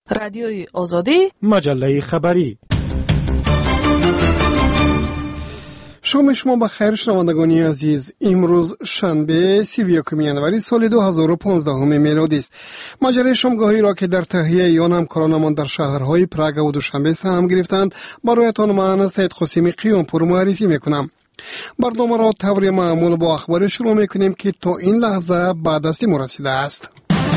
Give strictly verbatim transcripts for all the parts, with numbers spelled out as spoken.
رادیوی آزادی، مجله خبری. شما شما بخیر شنوندگان عزیز. امروز شنبه سی و یکم ینوری سال دو هزار و پانزده میلادی است. مجله شامگاهی را که در تهیه آن همکارانمان در شهرهای پراگ و دوشنبه سهم گرفتند برایتان من سید قاسمی قیامپور معرفی میکنم. برنامه را طور معمول با اخبار شروع میکنیم که تا این لحظه به دست ما رسیده است.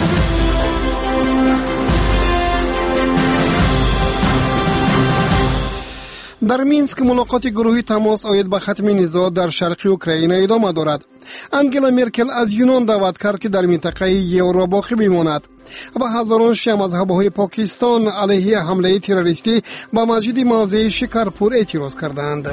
در مینسک ملاقات گروهی تماس آید به ختم نزاع در شرق اوکراین ادامه دارد. انگلا مرکل از یونان دعوت کرد که در منطقه یورو باقی بماند و هزاران شیعه مذهب‌های پاکستان علیه حمله تروریستی به مسجد موضع شکرپور اعتراض کردند.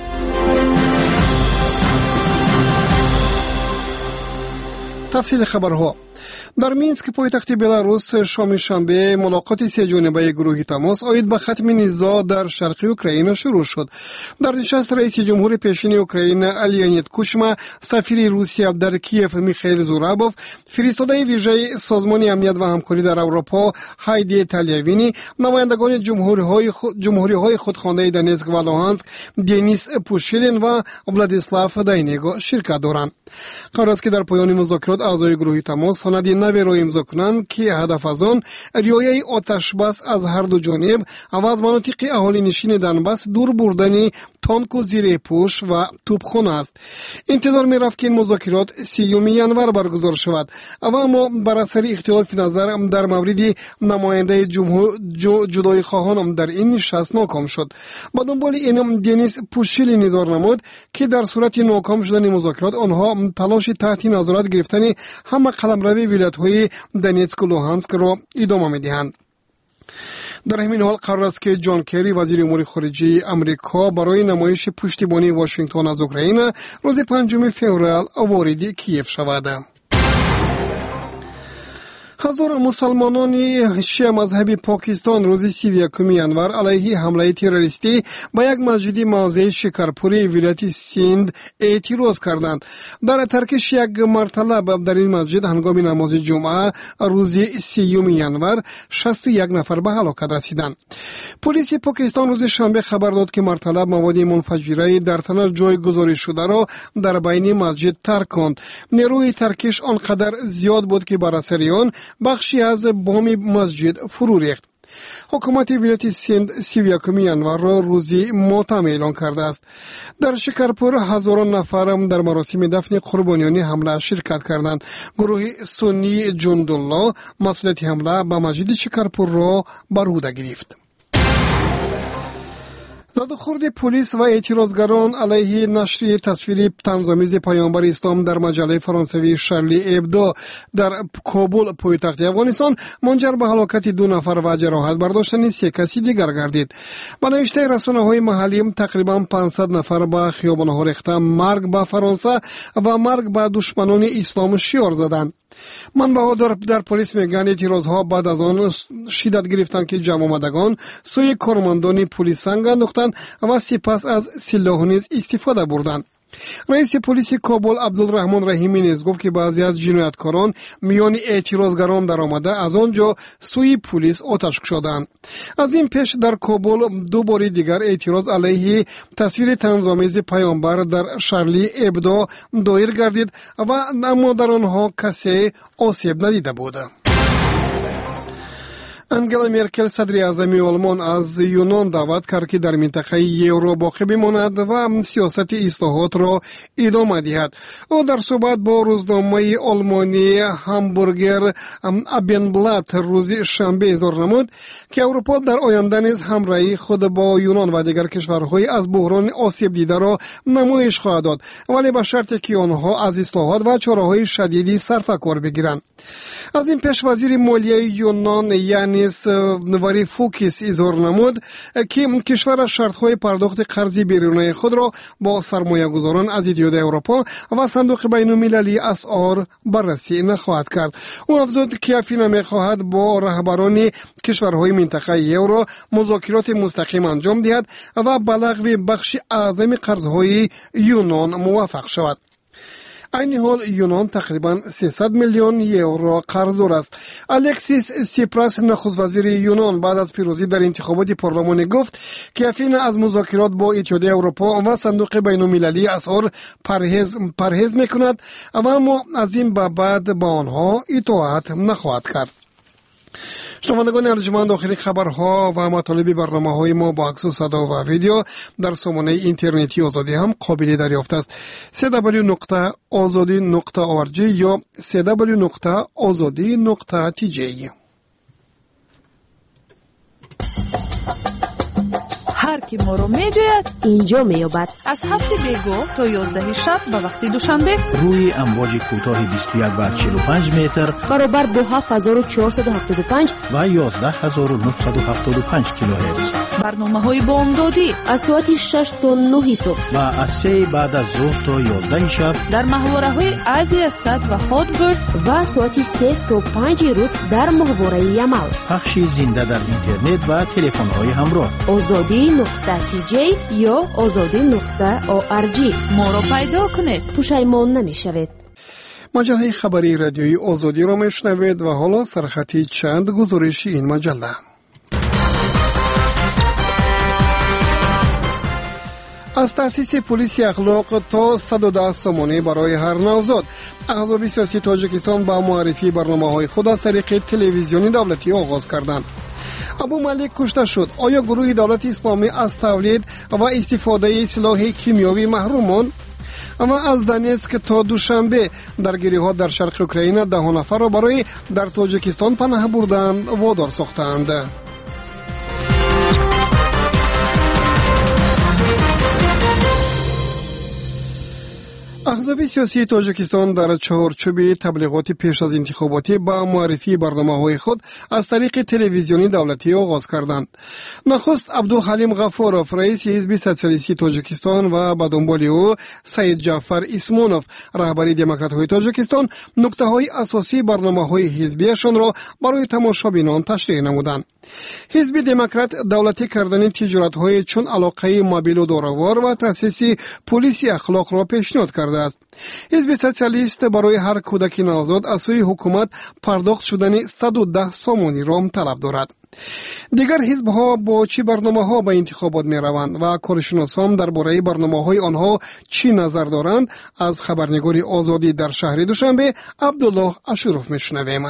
تفصیل خبرها. در مینسک پایتخت بلاروس شام شنبه ملاقات سه جانبه گروهی تماس آید به ختم نزاع در شرق اوکراین شروع شد. در نشست رئیس جمهور پیشین اوکراین لیونید کوچما، سفیر روسیه در کیف میخائیل زورابوف، فرستاده ویژه سازمان امنیت و همکاری در اروپا هایدی تالیوینی، نمایندگان جمهوری‌های خود جمهوری‌های خودخوانده دونتسک و لوهانسک دنیس پوشیلین و ولادیسلاف داینگو شرکت دارند. قرار است که در پایان مذاکرات اعضای گروهی تماس سند نوی را امضا کنند که هدف از آن رعایت آتش بس از هر دو جانب و از مناطق اهالی نشین دنباس دور بردن تانک و زیر پوش و توپخانه است. انتظار می رفت که این مذاکرات سیوم ینور برگزار شود، اما بر اثر اختلاف نظر در مورد نماینده جمهور جدای خواهان در این نشست ناکام شد. با دنبال این دنیس پوشیلین اظهار نمود که در صورت ناکام شدن مذاکرات آنها تلاش تحت نظارت گرفتن همه قلمرو ولایت‌های دونتسک و لوهانسک را ادامه می‌دهند. در همین حال قرار است که جان کری وزیر امور خارجه امریکا برای نمایش پشتیبانی واشنگتن از اوکراین روز پنجم فوریه وارد کیف شود. هزار مسلمانان شیعه مذهبی پاکستان روز سی و یکم ینور علیه حمله تروریستی به یک مسجد موضع شکرپوری ولایت سیند اعتراض کردند. در ترکش یک مرتلب در این مسجد هنگام نماز جمعه روز سیوم ینور شصت و یک نفر به هلاکت رسیدند. پلیس پاکستان روز شنبه خبر داد که مرتلب مواد منفجره در تنش جای گذاری شده را در بین مسجد ترک کند. نیروی ترکش آنقدر زیاد بود که بر اثر آن بخشی از بام مسجد فرو ریخت. حکومت ولایت سیند سی و یکم ینور را روزی ماتم اعلان کرده است. در شکرپور هزاران نفر در مراسم دفن قربانیان حمله شرکت کردند. گروه سنی جندالله مسئولیت حمله به مسجد شکرپور را بر عهده گرفت. زدوخورد پلیس و اعتراضگران علیه نشر تصویر طنزآمیز پیامبر اسلام در مجله فرانسوی شارلی ابدو در کابل پایتخت افغانستان منجر به هلاکت دو نفر و جراحت برداشتن سه کسی دیگر گردید. به نوشته رسانه‌های محلی تقریبا پانصد نفر به خیابان‌ها ریخته مرگ به فرانسه و مرگ به دشمنان اسلام شعار زدند. منبع‌ها در, در پلیس میگن اعتراضها بعد از آن شدت گرفتند که جمع آمدگان سوی کارمندان پلیس سنگ انداختند و سپس از سلاح نیز استفاده بردند. رئیس پلیس کابل عبدالرحمن رحیمی نیز گفت که بعضی از جنایتکاران میان اعتراضگران در آمده از آنجا سوی پلیس آتش کشیدند. از این پیش در کابل دو بار دیگر اعتراض علیه تصویر طنزآمیز پیامبر در شارلی ابدو دایر گردید و اما در آنها کسی آسیب ندیده بود. انگلا مرکل صدر اعظم آلمان از یونان دعوت کرد که در منطقه یورو باقی بماند و سیاست اصلاحات را ادامه دهد. او در صحبت با روزنامه آلمانی همبورگر ابنبلات روز شنبه اظهار نمود که اروپا در آینده نیز همراهی خود با یونان و دیگر کشورهای از بحران آسیب دیده را نمایش خواهد داد، ولی به شرطی که آنها از اصلاحات و چاره‌های شدیدی صرف کار بگیرند. از این پیش وزیر مالیه یونان یعنی نواری فوکس اظهار نمود که کشور شرط‌های پرداخت قرض بیرونی خود را با سرمایه‌گذاران از اتحادیه اروپا و صندوق بین‌المللی اسعار بررسی نخواهد کرد. او افزود که افین می‌خواهد با رهبران کشورهای منطقه یورو مذاکرات مستقیم انجام دهد و به لغو بخش اعظم قرض‌های یونان موافق شود. این حال یونان تقریبا سیصد میلیون یورو قرضدار است. الکسیس سیپراس نخست وزیر یونان بعد از پیروزی در انتخابات پارلمانی گفت که افین از مذاکرات با اتحادیه اروپا و صندوق بین‌المللی اسعار پرهیز پرهیز میکند و اما از این به بعد با آنها اطاعت نخواهد کرد. شنوندگان ارجمند، آخرین خبرها و مطالب برنامه‌های ما با عکس و صدا و ویدیو در سامانه اینترنتی آزادی هم قابل دریافت است. دبلیو دبلیو دبلیو نقطه آزادی نقطه او آر جی یا دبلیو دبلیو دبلیو نقطه آزادی نقطه تی جی. هر کی ما رو میجوید اینجا میابد. از هفت بیگاه تا یازده شب به وقت دوشنبه روی امواج کوتاه بیست و یک و چهل و پنج متر برابر با هفت هزار و چهارصد و هفتاد و پنج و یازده هزار و نهصد و هفتاد و پنج کیلوهرتز. برنامه های بامدادی از ساعت شش تا نه صبح و از سه بعد از ظهر تا یازده شب در محوره های ازی صد و هاتبرد و ساعت سه تا پنج روز در محوره یمل. پخش زنده در اینترنت و تلفن های همراه. آزادی نقطه تی جی یا آزادی نقطه او آر جی. ما رو پیدا کنید، پشیمان نمیشوید. مجله خبری رادیویی آزادی را میشنوید و حالا سرخطی چند گزارش این مجله. از تأسیس پلیس اخلاق تا صد و ده سامانه برای هر نوزاد، احزاب سیاسی تاجیکستان با معرفی برنامه‌های خود از طریق تلویزیونی دولتی آغاز کردند. ابو ملیک کشته شد. آیا گروه دولت اسلامی از تولید و استفاده سلاح کیمیاوی محرومان؟ اما از دنیتسک تا دوشنبه درگیری‌ها در شرق اوکراین ده نفر را برای در تاجیکستان پناه بردن وادار ساختند. احزاب سیاسی تاجیکستان در چهارچوب تبلیغات پیش از انتخاباتی با معرفی برنامه‌های خود از طریق تلویزیونی دولتی آغاز کردند. نخست عبدالحلیم غفاروف رئیس حزب سوسیالیستی تاجیکستان و به دنبال او سید جعفر اسمونوف رهبری دموکرات‌های تاجیکستان نکته‌های اساسی برنامه‌های حزبیشان را برای تماشابینان تشریح نمودند. حزب دموکرات دولتی کردن تجارت‌های چون علاقه موبیل و داروار و تأسیس پلیس اخلاق را پیشنهاد کرده است. حزب سوسیالیست برای هر کودک نوزاد از سوی حکومت پرداخت شدن صد و ده سامانی را طلب دارد. دیگر حزب‌ها با چی برنامه‌ها به انتخابات می‌روند و کارشناسان درباره برنامه‌های آنها چی نظر دارند؟ از خبرنگار آزادی در شهر دوشنبه عبدالله اشرف می‌شنویم.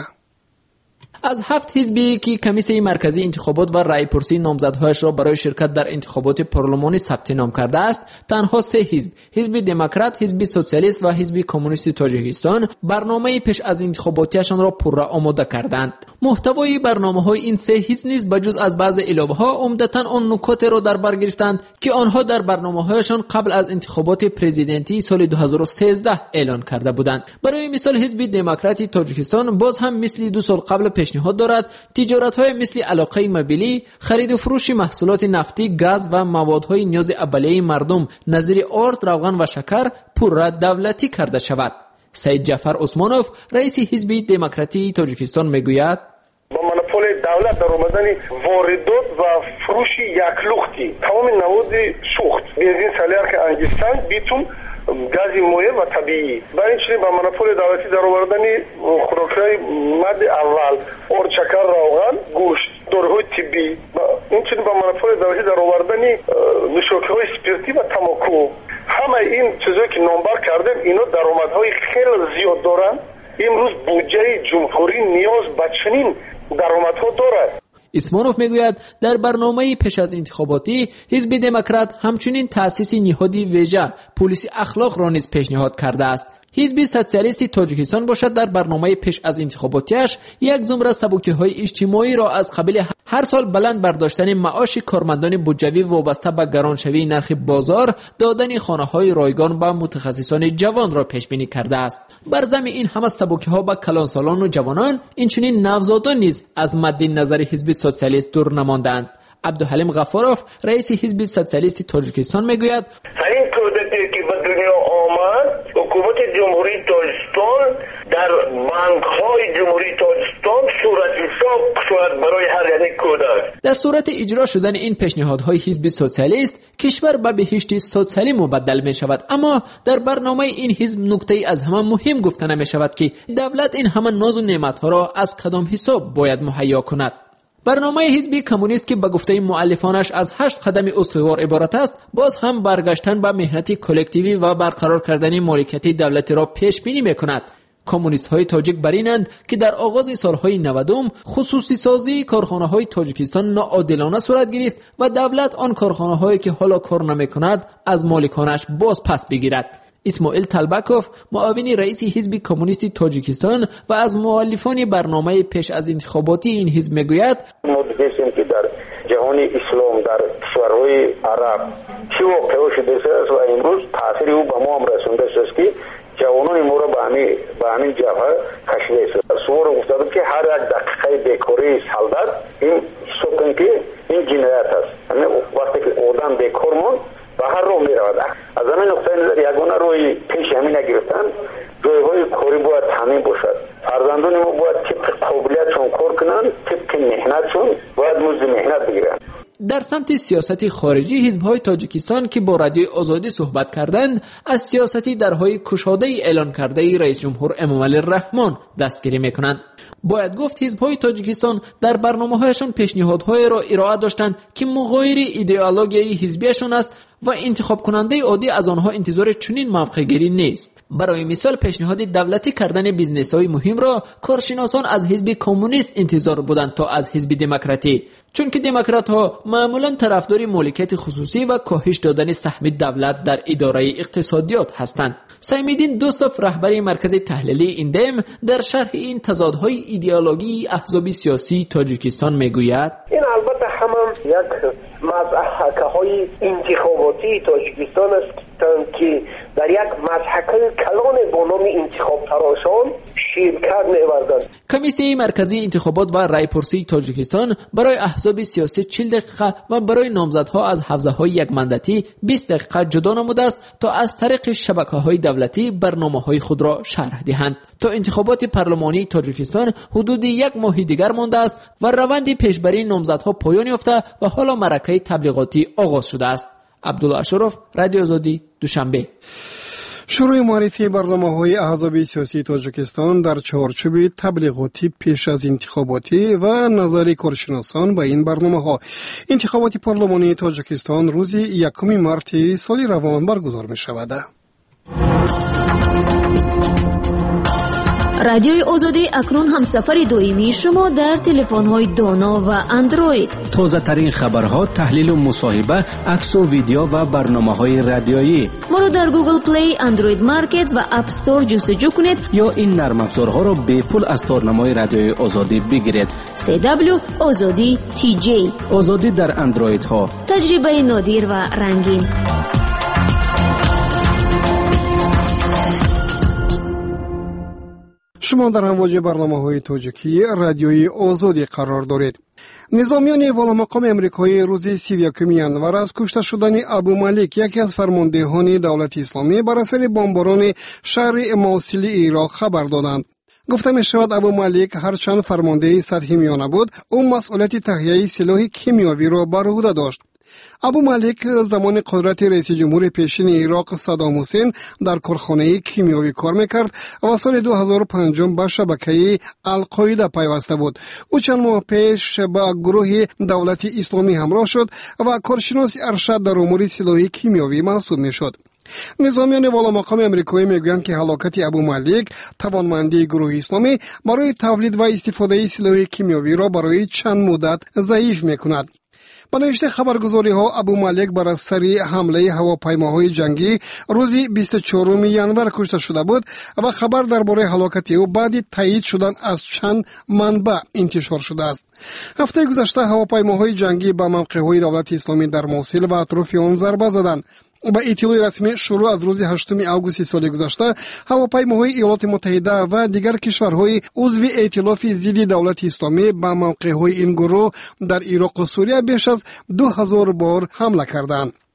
از هفت حزبی که کمیسیون مرکزی انتخابات و رای‌پرسی نامزدهایش را برای شرکت در انتخابات پارلمانی ثبت نام کرده است، تنها سه حزب، حزب دموکرات، حزب سوسیالیست و حزب کمونیست تاجیکستان، برنامه پیش از انتخاباتیشان را پررا آماده کردند. محتوای برنامه‌های این سه حزب نیز بجز از بعض علاوه‌ها عمدتاً آن نکات را در بر گرفتند که آنها در برنامه‌هایشان قبل از انتخابات پرزیدنتی سال دو هزار و سیزده اعلان کرده بودند. برای مثال حزب دموکرات تاجیکستان باز هم مثل دو سال قبل پیشنهاد دارد تجارت‌های مثل علاقه موبیلی، خرید و فروش محصولات نفتی، گاز و موادهای نیاز اولیه مردم نظیر آرد، روغن و شکر پورا دولتی کرده شود. سید جعفر اسمانوف رئیس حزب دموکراتی تاجیکستان میگوید با منوپول دولت در آمدن واردات و فروش یکلختی تمام نواد سوخت بنزین سلیار که انگیستان بیتون گاز مایع و طبیعی برای اینچنین با منوپول دولتی در آوردن خوراک‌های مد اول آرد، شکر، روغن، گوشت، داروهای طبی و اینچنین با منوپول دولتی در آوردن نوشاکی‌های اسپریتی و تماکو. همه این چیزایی که نامبر کردیم اینا درآمدهای خیلی زیاد دارن. امروز بودجه جمهوری نیاز به چنین درآمدها دارد. اسمانوف میگوید در برنامه پیش از انتخاباتی حزب دموکرات همچنین تأسیس نهادی ویژه پلیس اخلاق را نیز پیشنهاد کرده است. حزب سوسیالیستی تاجیکستان باشد در برنامه پیش از انتخاباتیش یک زمره سبوکی‌های اجتماعی را از قبیل هر سال بلند برداشتن معاش کارمندان بودجوی وابسته به گرانشوی نرخ بازار، دادن خانه‌های رایگان به متخصصان جوان را پیش بینی کرده است. بر ضمن این همه سبوکی‌ها به کلانسالان و جوانان، اینچنین نوزادان نیز از مد نظر حزب سوسیالیست دور نماندند. عبدالحلیم غفاروف رئیس حزب سوسیالیستی تاجیکستان میگوید این کودکی که به دنیا آمد حکومت جمهوری تاجیکستان در بانک‌های جمهوری تاجیکستان صورتحساب شاید برای هر یک کودک. در صورت اجرا شدن این پیشنهادهای حزب سوسیالیست کشور به بهشتی سوسیالی مبدل می شود، اما در برنامه این حزب نکته از همه مهم گفته نمی شود که دولت این همه ناز و نعمتها را از کدام حساب باید مهیا کند. برنامه حزب کمونیست که به گفته مؤلفانش از هشت قدم استوار عبارت است، باز هم برگشتن به مهنت کلکتیوی و برقرار کردن مالکیت دولتی را پیش بینی میکند. کمونیست های تاجیک برینند که در آغاز سالهای نودم خصوصی سازی کارخانه های تاجیکستان ناعادلانه صورت گرفت و دولت آن کارخانه هایی که حالا کار نمی کند از مالکانش باز پس بگیرد. اسماعیل طلبکوف، معاون رئیس حزب کمونیست تاجیکستان و از مؤلفان برنامه پیش از انتخاباتی این حزب میگوید: ما دیدیم که در جهان اسلام در کشورهای عرب چه واقعی شده است و امروز تاثیر او به ما هم رسونده است که جوانان ما را به همین به همین جبهه کشیده است. سوار گفتم که هر یک دقیقه بیکاری سالدت این حساب که این جنایت است. یعنی وقتی که آدم بیکار ماند و هر رو می رود. از همین نقطه نظر یگانه روی پیش همین نگرفتن جایهای کاری باید همین باشد. فرزندان ما باید طبق قابلیتشون کار کنند، طبق محنتشون باید مزد محنت بگیرن. در سمت سیاست خارجی، حزب‌های تاجیکستان که با رادیو آزادی صحبت کردند از سیاستی درهای کشاده اعلان کرده رئیس جمهور امامعلی رحمان دستگیری میکنند. باید گفت حزب‌های تاجیکستان در برنامه‌هایشان پیشنهادهای را ارائه داشتند که مغایر ایدئولوژی حزبیشان است و انتخاب کننده عادی از آنها انتظار چنین موقع‌گیری نیست. برای مثال پیشنهاد دولتی کردن بیزنس‌های مهم را کارشناسان از حزب کمونیست انتظار بودند تا از حزب دموکراتی، چون که دموکرات‌ها معمولاً طرفدار مالکیت خصوصی و کاهش دادن سهم دولت در اداره اقتصادیات هستند. سیم‌الدین دوستوف، رهبر مرکز تحلیلی ایندم، در شرح این تضادهای ایدئولوژی احزاب سیاسی تاجیکستان میگوید: این البته هم یک مضحکه های انتخاباتی تاجیکستان است که در یک مضحکه کلان با نام انتخاب تراشان شرکت می‌ورزند. کمیسیون مرکزی انتخابات و رایپرسی تاجیکستان برای احزاب سیاسی چهل دقیقه و برای نامزدها از حوزه‌های یک مندتی بیست دقیقه جدا نموده است تا از طریق شبکه‌های دولتی برنامه‌های خود را شرح دهند. تا انتخابات پارلمانی تاجیکستان حدود یک ماه دیگر مانده است و روند پیشبری نامزدها پایان یافته و حالا معرکه تبلیغاتی آغاز شده است. عبدالله اشرف، رادیو آزادی، دوشنبه. شروع معرفی برنامه‌های احزاب سیاسی تاجیکستان در چارچوب تبلیغاتی پیش از انتخاباتی و نظر کارشناسان به این برنامه‌ها. انتخابات پارلمانی تاجیکستان روز یکم مارت سال روان برگزار می‌شود. رادیوی آزادی اکنون هم سفر دائمی شما در تلفن‌های دانا و اندروید. تازه ترین خبرها، تحلیل و مصاحبه، عکس و ویدیو و برنامه‌های رادیویی. ما رو در گوگل پلی، اندروید مارکت و اپ استور جستجو کنید یا این نرم افزارها را به پول از تارنمای رادیوی آزادی بگیرید. سی دبلیو آزادی تی جی. آزادی در اندروید ها. تجربه نادر و رنگین. شما در امواج برنامه‌های تاجیکی رادیوی آزادی قرار دارید. نظامیان والامقام امریکایی روز سی و یکم ژانویه از کشته شدن ابو مالک، یکی از فرماندهان دولت اسلامی، بر اثر بمباران شهر موصل عراق خبر دادند. گفته می شود ابو مالک هرچند فرمانده سطحی میانه بود، او مسئولیت تهیه سلاح کیمیاوی را بر عهده داشت. ابو مالک زمان قدرت رئیس جمهور پیشین عراق صدام حسین در کارخانه کیمیاوی کار میکرد و سال دو هزار و پنج به شبکه القاعده پیوسته بود. او چند ماه پیش با گروه دولت اسلامی همراه شد و کارشناس ارشد در امور سلاح کیمیاوی محسوب میشد. نظامیان والامقام امریکایی میگویند که هلاکت ابو مالک توانمندی گروه اسلامی برای تولید و استفاده سلاح کیمیاوی را برای چند مدت ضعیف میکند. با نوشته خبرگزاری ها، ابو مالک بر اثر حمله هواپیماهای جنگی روز بیست و چهارم ژانویه کشته شده بود و خبر درباره هلاکت او بعد تایید شدن از چند منبع انتشار شده است. هفته گذشته هواپیماهای جنگی به موقع‌های دولت اسلامی در موصل و اطراف آن ضربه زدند. با اطلاع رسمی شروع از روز هشتم آگوست سال گذشته، هواپیماهای ایالات متحده و دیگر کشورهای عضو ائتلاف ضد دولت اسلامی به موقع‌های این گروه در عراق و سوریه بیش از دو هزار بار حمله کردند.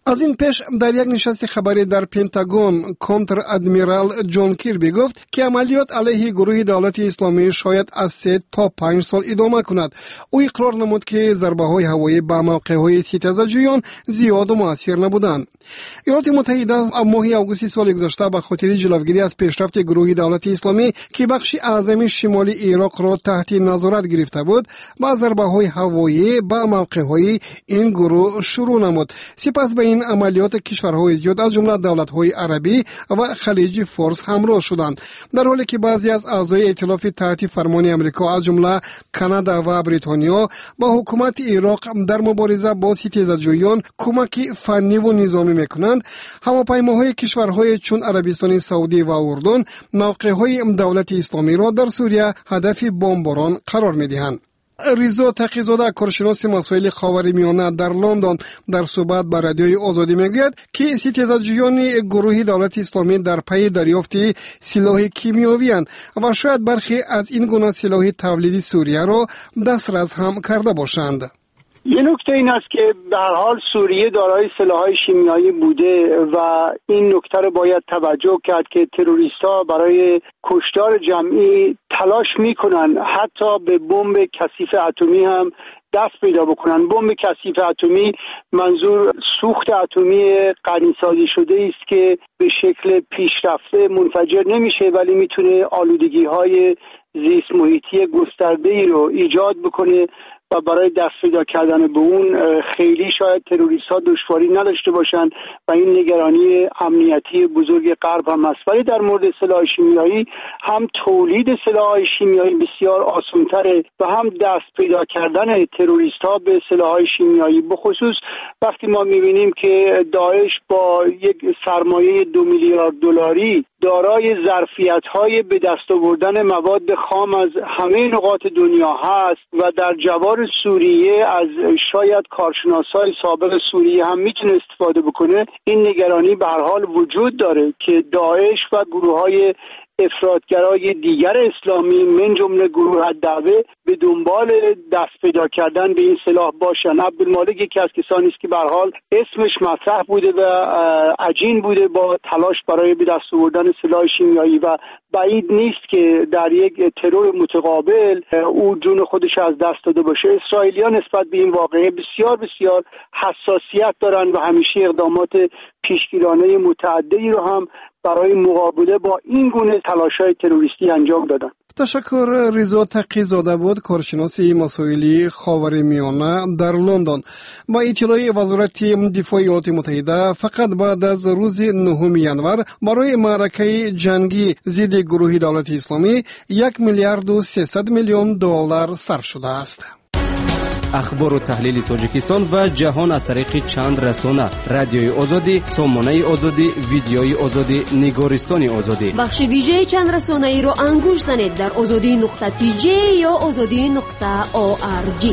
از این پیش در یک نشست خبری در پنتاگون کنتر ادمیرال جان کیربی گفت که عملیات علیه گروه دولت اسلامی شاید از سه تا پنج سال ادامه کند. او اقرار نمود که ضربه‌های هوایی به موقع‌های ستیزجویان زیاد و مؤثر نبودند. ایالات متحده ماه آگوست سال گذشته به خاطر جلوگیری از پیشرفت گروه دولت اسلامی که بخش اعظم شمالی عراق را تحت نظارت گرفته بود، با ضربه‌های هوایی به موقع‌های این گروه شروع نمود. سپس به این عملیات کشورهای زیاد از جمله دولت‌های عربی و خلیج فارس همراه شدند، در حالی که بعضی از اعضای ائتلاف تحت فرمان آمریکا از جمله کانادا و بریتانیا با حکومت عراق در مبارزه با ستیزجویان کمک فنی و نظامی میکنند. هواپیماهای کشورهای چون عربستان سعودی و اردن موقع‌های دولت اسلامی را در سوریه هدف بمباران قرار میدهند. ریزا تقی‌زاده کارشناس مسائل خاورمیانه در لندن در صحبت با رادیوی آزادی میگوید که ستیزجویان گروه دولت اسلامی در پی دریافت سلاح کیمیایی اند و شاید برخی از این گونه سلاح تولیدی سوریه را دسترس هم کرده باشند. یه نکته این است که به هر حال سوریه دارای سلاح‌های شیمیایی بوده و این نکته رو باید توجه کرد که تروریست‌ها برای کشتار جمعی تلاش می‌کنن حتی به بمب کثیف اتمی هم دست پیدا بکنن. بمب کثیف اتمی منظور سوخت اتمی غنی‌سازی شده است که به شکل پیشرفته منفجر نمیشه ولی میتونه آلودگی‌های زیست محیطی گسترده‌ای رو ایجاد بکنه و برای دست پیدا کردن به اون خیلی شاید تروریست‌ها دشواری نداشته باشند و این نگرانی امنیتی بزرگ غرب هم است. ولی در مورد سلاح شیمیایی هم تولید سلاح شیمیایی بسیار آسان‌تره و هم دست پیدا کردن تروریست‌ها به سلاح شیمیایی، به خصوص وقتی ما می‌بینیم که داعش با یک سرمایه دو میلیارد دلاری دارای ظرفیت‌های به دست آوردن مواد خام از همه نقاط دنیا هست و در جوار سوریه از شاید کارشناسای سابق سوریه هم میتونه استفاده بکنه، این نگرانی به هر حال وجود داره که داعش و گروه‌های افراطگرای دیگر اسلامی من جمله گروه الدعوه به دنبال دست پیدا کردن به این سلاح باشن. عبدالمالک یکی از کسانی است که به هر حال اسمش مطرح بوده و عجین بوده با تلاش برای به دست آوردن سلاح شیمیایی و بعید نیست که در یک ترور متقابل او جون خودش از دست داده باشه. اسرائیلیان نسبت به این واقعه بسیار بسیار حساسیت دارن و همیشه اقدامات پیشگیرانه متعددی رو هم برای مقابله با این گونه تلاش‌های تروریستی انجام دادن. تشکر. رضا تقی‌زاده بود، کارشناس مسائل خاورمیانه در لندن. با اطلاع وزارت دفاع ایالات متحده فقط بعد از روز نهم ژانویه برای معرکه جنگی ضد گروه دولت اسلامی یک میلیارد و سیصد میلیون دلار صرف شده است. اخبار و تحلیل تاجیکستان و جهان از طریق چند رسانه: رادیوی آزادی، سامانه آزادی، ویدیوی آزادی، نگارستان آزادی. بخش ویژه چند رسانه ای رو انگوش زنید در آزادی نقطه تی جی یا آزادی نقطه او آر جی.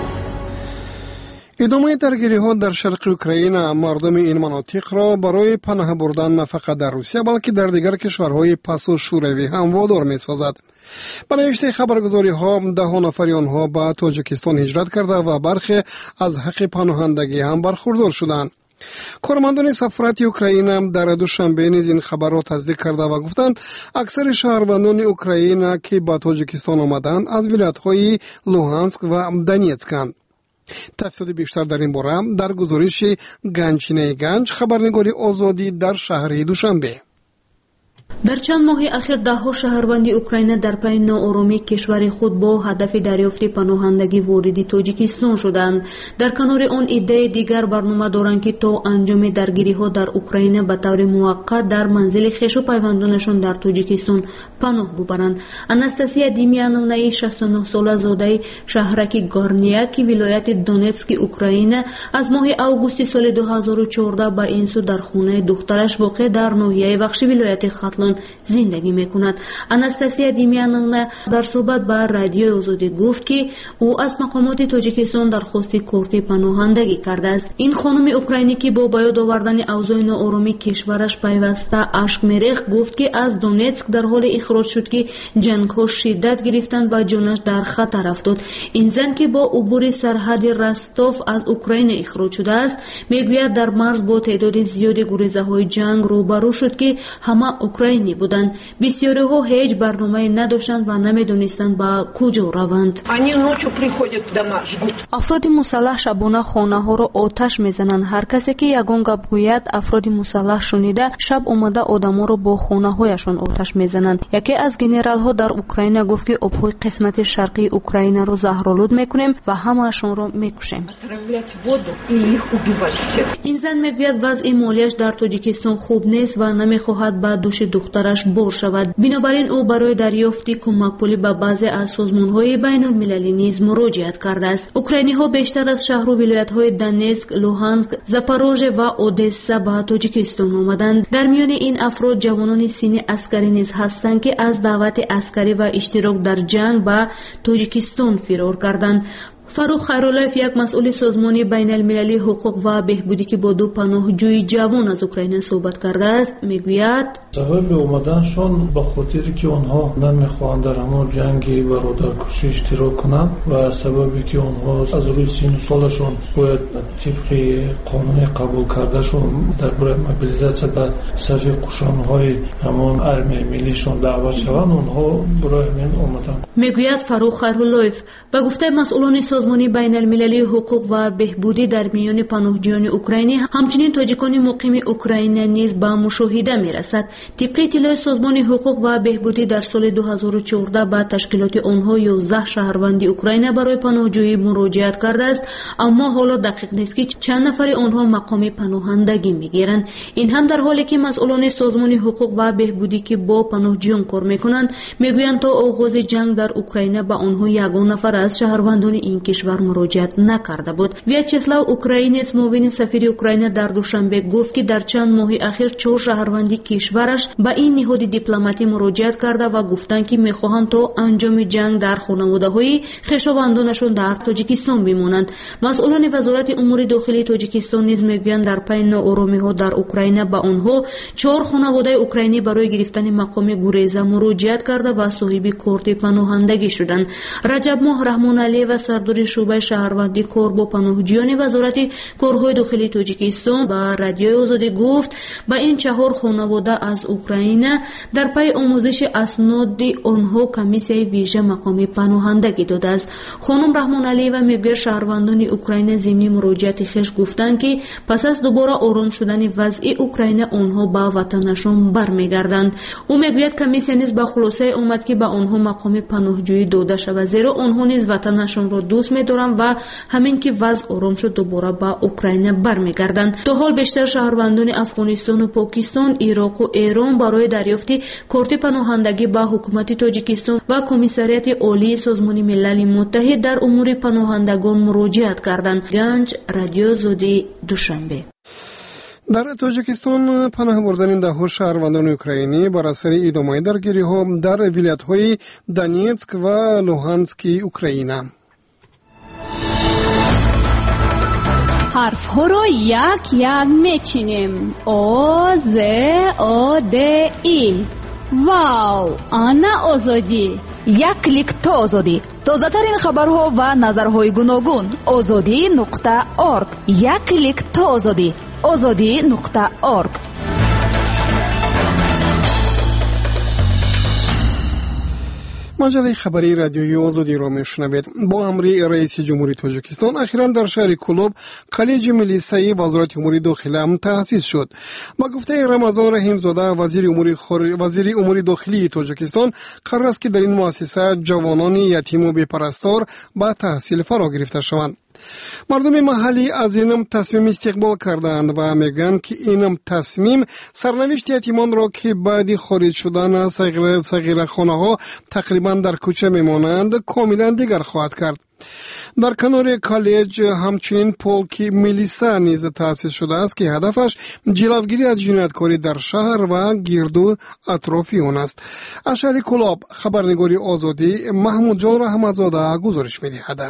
ادامه درگیری ها در شرق اوکراین مردم این مناطق را برای پناه بردن نه فقط در روسیه بلکه در دیگر کشورهای پس و شوروی هم وادار می سازد. به نوشته خبرگزاری ها ده ها نفر آنها به تاجیکستان هجرت کرده و برخی از حق پناهندگی هم برخوردار شدند. کارمندان سفارت اوکراین در دوشنبه نیز این خبر را تصدیق کرده و گفتند اکثر شهروندان اوکراین که به تاجیکستان آمدند از ولایت‌های لوهانسک و دونیتسک. تفصیل بیشتر در این باره در گزارش گنجینه گنج خبرنگاری آزادی در شهر دوشنبه. در چند ماه اخیر ده ها شهروند اوکراین در پی ناآرامی کشور خود با هدف دریافت پناهندگی وارد تاجیکستان شدند. در کنار آن ایده دیگر برنامه دارند که تا انجام درگیری ها در اوکراین به طور موقت در منزل خویش و پیوندانشان در تاجیکستان پناه ببرند. اناستاسیا دیمیانونا شصت و نه ساله زاده شهرک گارنیاک ولایت دونتسک اوکراین از ماه آگوست سال دو هزار و چهارده با این سو در خانه دخترش واقع در ناحیه بخش ولایت خط атлон зиндагӣ мекунад. Анастасия Демьяновна дар суҳбат ба радиои Озодӣ гуфт ки ӯ аз мақомоти Тоҷикистон дархости корти паноҳандагӣ кардааст. ин хонуми украинӣ ки бо ба ёд овардани авзои нооромии кишвараш пайваста ашк мерехт гуфт ки аз Донецк дар ҳоле ихроҷ шуд ки ҷангҳо шиддат гирифтанд ва ҷонаш дар хатар афтод. ин зан ки бо убури сарҳади Ростов аз Украина ихроҷ шудааст, мегӯяд дар марз бо теъдоди зиёди гурезаҳои ҷанг рӯбарӯ шуд ки ҳама украинӣ буданд. бисёриҳо ҳеҷ барномае надоштанд ва намедонистанд ба куҷо раванд. афроди мусаллаҳ шабона хонаҳоро оташ мезананд. ҳар касе ки ягон гап гӯяд афроди мусаллаҳ шунида шаб омада одаморо бо хонаҳояшон оташ мезананд. яке аз генералҳо дар Украина гуфт ки обҳои қисмати шарқии Украинаро заҳролуд мекунем ва ҳамаашонро мекушем. ин зан мегӯяд вазъи молияш дар Тоҷикистон хуб нест ва намехоҳад ба дӯши духтараш бор шавад. бинобар ин ӯ барои дарёфти кӯмакпулӣ ба баъзе аз созмонҳои байнулмилалӣ низ муроҷиат кардааст. украиниҳо бештар аз шаҳру вилоятҳои Донецк, Луҳанск, Запорожье ва Одесса ба Тоҷикистон омаданд. дар миёни ин афрод ҷавонони синни аскарӣ низ ҳастанд ки аз даъвати аскарӣ ва иштирок дар ҷанг ба Тоҷикистон фирор карданд. Фарух Хайруллаев, як масъули созмони байналмилалии ҳуқуқ ва беҳбудӣ ки бо ду паноҳҷӯи ҷавон аз Украина суҳбат кардааст, мегӯяд: сабаби омаданшон ба хотире ки онҳо намехоҳанд дар ҳамон ҷанги бародаркушӣ иштирок кунанд ва сабаби ки онҳо аз рӯи сину солашон бояд тибқи қонуни қабул кардашон дар бораи мобилизатсия ба сафи қушонҳои ҳамон армияи миллишон даъват шаванд, онҳо барои ҳамин омаданд, мегӯяд Фарух Хайруллаев. ба гуфтаи масъулони созмони байналмилалии ҳуқуқ ва беҳбудӣ дар миёни паноҳҷӯёни украинӣ, ҳамчунин тоҷикони муқими Украина низ ба мушоҳида мерасад. тибқи иттилои созмони ҳуқуқ ва беҳбудӣ дар соли ду ҳазору чордаҳ ба ташкилоти онҳо ёздаҳ шаҳрванди Украина барои паноҳҷӯӣ муроҷиат кардааст, аммо ҳоло дақиқ нест ки чанд нафари онҳо мақоми паноҳандагӣ мегиранд. ин ҳам дар ҳоле ки масъулони созмони ҳуқуқ ва беҳбудӣ ки бо паноҳҷӯён кор мекунанд, мегӯянд то оғози ҷанг дар Украина ба онҳо ягон нафар аз шаҳрвандони ин кишвар муроҷиат накарда буд. Вячеслав Украинец, муовини сафири Украина дар Душанбе, гуфт ки дар чанд моҳи ахир чор шаҳрванди кишвараш ба ин ниҳоди дипломатӣ муроҷиат карда ва гуфтанд ки мехоҳанд то анҷоми ҷанг дар хонаводаҳои хешовандонашон дар Тоҷикистон бимонанд. масъулони вазорати умури дохилии Тоҷикистон низ мегӯянд дар пайни нооромиҳо дар Украина ба онҳо чор хонаводаи украинӣ барои гирифтани мақоми гуреза муроҷиат карда ва соҳиби корти паноҳандагӣ шуданд. Раҷабмоҳ Раҳмоналиева, сардори шӯъбаи шаҳрвандӣ кор бо паноҳҷӯёни вазорати корҳои дохилии Тоҷикистон, ба радиои Озодӣ гуфт ба ин чаҳор хонавода аз Украина дар пайи омӯзиши асноди онҳо комиссияи вижа мақоми паноҳандагӣ додааст. хонум Раҳмоналиева мегӯяд шаҳрвандони Украина зимни муроҷиати хеш гуфтанд ки пас аз дубора ором шудани вазъи Украина онҳо ба ватанашон бармегарданд. ӯ мегӯяд комиссия низ ба хулосае омад ки ба онҳо мақоми паноҳҷӯӣ дода шавад, зеро онҳо низ ватанашонро дӯст медоранд ва ҳамин ки вазъ ором шуд дубора ба Украина бармегарданд. то ҳол бештар шаҳрвандони Афғонистону Покистон, Ироқу Эрон барои дарёфти корти паноҳандагӣ ба ҳукумати Тоҷикистон ва комиссарияти олии Созмони Милали Муттаҳид дар умури паноҳандагон муроҷиат карданд. Ганҷ, Радиои Озодӣ, Душанбе. дар Тоҷикистон паноҳ бурдани даҳҳо шаҳрвандони украинӣ бар асари идомаи даргириҳо дар вилоятҳои Донецк ва Луҳански Украина. ҳарфҳоро як як мечинем. О, З, О, Д, И. Вау, ана озодӣ. як клик то озодӣ. тозатарин хабарҳо ва назарҳои гуногун. озодӣ нуқта орг. як клик то озодӣ. озодӣ нуқта орг. маҷалаи хабари радиои Озодиро мешунавед. бо амри раиси ҷумҳури Тоҷикистон ахиран дар шаҳри Кулуб коллеҷи милисаи вазорати умури дохила таъсис шуд. ба гуфтаи Рамазон Раҳимзода, вазири умури вазири умури дохилии Тоҷикистон, қарор аст ки дар ин муассиса ҷавонони ятиму бепарастор ба таҳсил фаро гирифта шаванд. мардуми маҳаллӣ аз ин тасмим истиқбол карданд ва мегӯянд ки ин тасмим сарнавишти ятимонро ки баъди хориҷ шудан сағирахонаҳо тақрибан дар кӯча мемонанд, комилан дигар хоҳад кард. در کنار کالج همچنین پولک میلیسا نیز تأسیس شده است که هدفش جلوگیری از جنایتکاری در شهر و گرد و اطراف آن است. از شهر کلاب خبرنگاری آزادی محمود جان رحمتزاده گزارش می‌دهد.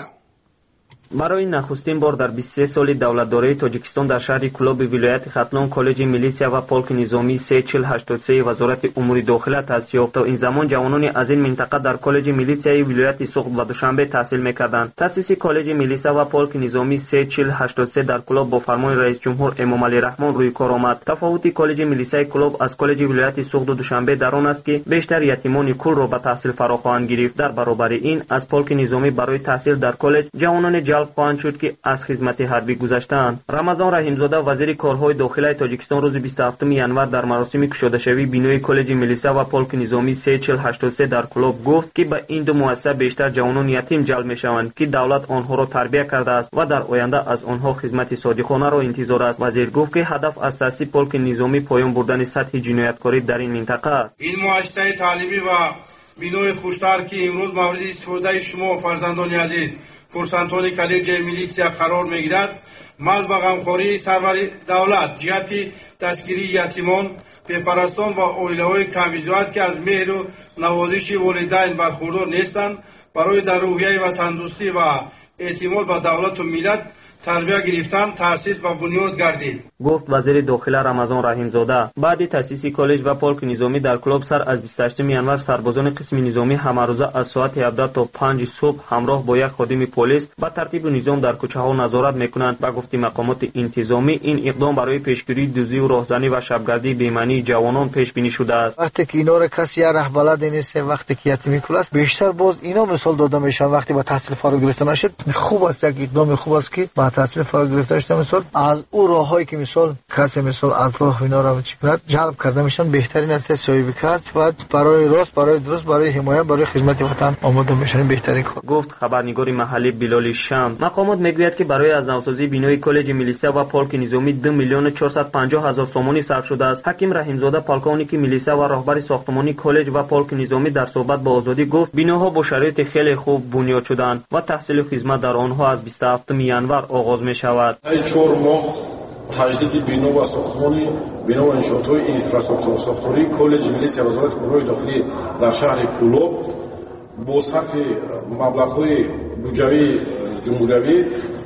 برای نخستین بار در بیست و سه سال دولتداری تاجیکستان در شهر کلاب ولایت ختلون کالج میلیسیا و پولک نظامی سه چهل هشتاد و سه وزارت امور داخله تأسیس یافت. تا این زمان جوانان از این منطقه در کالج میلیسیای ولایت سوخت و دوشنبه تحصیل می‌کردند. تأسیس کالج میلیسیا و پولک نظامی سه چهل هشتاد و سه در کلاب با فرمان رئیس جمهور امام علی رحمان روی کار آمد. تفاوت کالج میلیسیای کلاب از کالج ولایت سوخت و دوشنبه در آن است که بیشتر یتیمان کل را به تحصیل فرا خواهند گرفت. در برابر این از پولک نظامی برای تحصیل در کالج جوانان جلب خواهند شد که از خدمت حربی گذشتند. رمضان رحیمزاده وزیر کارهای داخلی تاجیکستان روز بیست و هفتم ژانویه در مراسم گشاده‌شوی بینای کالج میلیسا و پولک نظامی سه چهل هشتاد و سه در کلاب گفت که به این دو مؤسسه بیشتر جوانان یتیم جلب می‌شوند که دولت آنها را تربیت کرده است و در آینده از آنها خدمت صادقانه را انتظار است. وزیر گفت که هدف از تأسیس پولک نظامی پایان بردن سطح جنایتکاری در این منطقه است. این مؤسسه تعلیمی و بینای خوشتر که امروز مورد استفاده شما فرزندان عزیز کورسانتان کالج میلیسیا قرار میگیرد، محض به غمخواری سرور دولت جهت دستگیری یتیمان، پیپرستان و عائله‌های کم‌وضعیت که از مهر و نوازش والدین برخوردار نیستند، برای در روحیه و تندرستی و اعتماد به دولت و ملت تربیت گرفتن تأسیس و بنیاد گردید. گفت وزیر داخله رمضان رحیمزاده. بعد تأسیس کالج و پولک نظامی در کلاب سر از بیست و هشتم ژانویه سربازان قسم نظامی همه روزه از ساعت هفده تا پنج صبح همراه با یک خادم پلیس با ترتیب و نظام در کوچه‌ها نظارت میکنند. و گفت مقامات انتظامی این اقدام برای پیشگیری دزدی و راهزنی و شبگردی بی‌معنی جوانان پیش بینی شده است. وقتی که اینا را کسی راه بلد نیست، وقتی که یتیمی کل است، بیشتر باز اینا مثال داده میشن. وقتی با تحصیل فارغ گرفته نشد، خوب است، یک اقدام خوب است که با تحصیل فارغ گرفته شده مثال از اون راههایی که مثال کسی مثال اطراف اینا را چیکار جلب کرده میشن، بهترین است صاحب کار و برای راست، برای درست، برای حمایت، برای خدمت وطن آماده میشن. بهترین کار. گفت خبرنگار محلی بلال شام. مقامات میگوید که برای از نوسازی بینای کالج میلیسا و پولک نظامی دو میلیون و چهارصد و پنجاه هزار سومانی صرف شده است. حکیم رحیمزاده پالکونیک میلیسا و راهبر ساختمانی کالج و پولک نظامی در صحبت با آزادی گفت بیناها با شرایط خیلی خوب بنیاد شدند و تحصیل و خدمت در آنها از بیست و هفتم ژانویه آغاز می شود. چهار ماه تجدید بنا و ساختمان بنا و انشاءات اینفراستراکچور ساختاری کالج میلیسیا وزارت کارهای داخلی در شهر کلوب با صرف مبلغ‌های بودجه جمهوری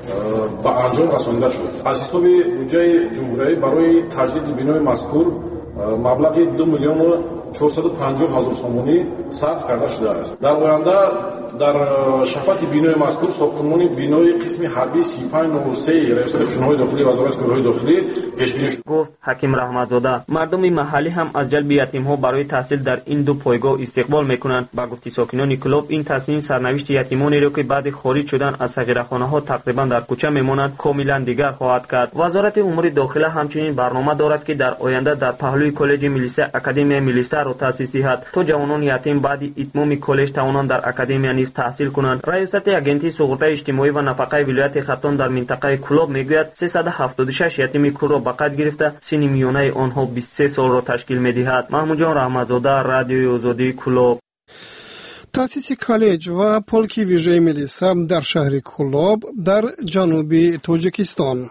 به انجام رسانده شد. از حساب بودجه جمهوری برای تجدید بنای مذکور مبلغ دو میلیون و چهارصد و پنجاه هزار سومانی صرف کرده شده است. در آینده در شفاعت بینای مذکور ساختمان بینای قسم حربی سی و پنج نود و سه ریاست شورای داخلی وزارت کارهای داخلی پیش بینی شد. گفت حکیم رحمتزاده مردم محلی هم از جلب یتیم‌ها برای تحصیل در این دو پایگاه استقبال میکنند. با گفته ساکنان کلوب این تصمیم سرنوشت یتیمانی را که بعد خارج شدن از صغیرخانه‌ها تقریبا در کوچه میمانند کاملا دیگر خواهد کرد. وزارت امور داخلی همچنین برنامه دارد که در آینده در پهلوی کالج میلیسا اکادمی میلیسا را تأسیس دهد تا جوانان یتیم بعد اتمام کالج توانند در اکادمی نیز تحصیل کنند. رئیست اگنتی سقوط اجتماعی و نفقه ولایت ختلون در منطقه کلوب میگوید سیصد و هفتاد و شش یتیم کل را به قید گرفته، سن میانه آنها بیست و سه سال را تشکیل میدهد. محمود جان رحمتزاده، رادیوی آزادی کلوب. تأسیس کالج و پولک ویژه میلیسا در شهر کلوب در جنوب تاجیکستان.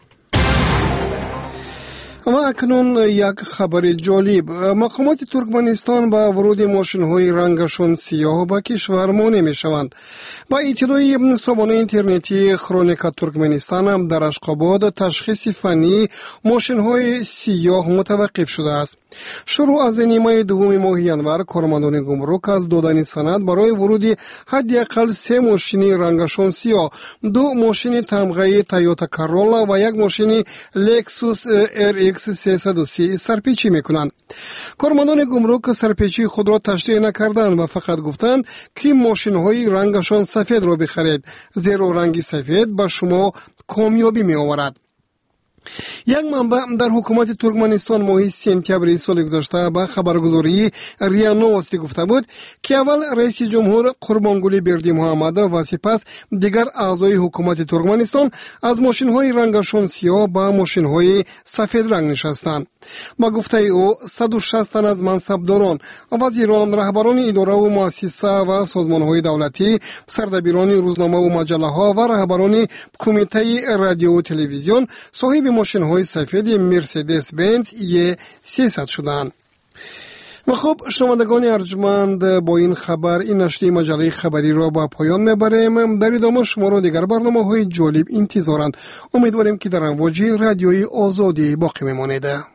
و اکنون یک خبر جالب. مقامات ترکمنستان با ورود ماشین‌های رنگشان سیاه به کشور مانع می‌شوند. با اطلاع سامانه اینترنتی کرونیکا ترکمنستان هم در اشقاباد تشخیص فنی ماشین‌های سیاه متوقف شده است. شروع از نیمه دوم ماه ژانویه کارمندان گمرک از دادن سند برای ورود حداقل سه ماشین رنگشان سیاه، دو ماشین تمغه تویوتا کارولا و یک ماشین لکسوس ار ایکس سیصد و سی سرپیچی میکنند. کارمندان گمرک سرپیچی خود را تشریح نکردند و فقط گفتند که ماشین های رنگشان سفید را بخرید، زیرا رنگ سفید به شما کامیابی می آورد. یک منبع در حکومت ترکمنستان ماه سپتامبر سال گذشته به خبرگزاری ریا نوستی گفته بود که اول رئیس جمهور قربانگلی بردیمحمد و سپس دیگر اعضای حکومت ترکمنستان از ماشین‌های رنگشان سیاه به ماشین‌های سفید رنگ نشستند. با گفته او صد و شصت تن از منصبداران، وزیران، رهبران اداره و مؤسسه و سازمان‌های دولتی، سردبیران روزنامه و مجله‌ها و رهبران کمیته رادیو و تلویزیون صاحب ماشین‌های سفید مرسدس بنز ای سیصد شدند. و خب شنوندگان ارجمند، با این خبر این نشریه مجله خبری را به پایان میبریم. در ادامه شما را دیگر برنامه‌های جالب انتظارند. امیدواریم که در امواج رادیوی آزادی باقی بمانید.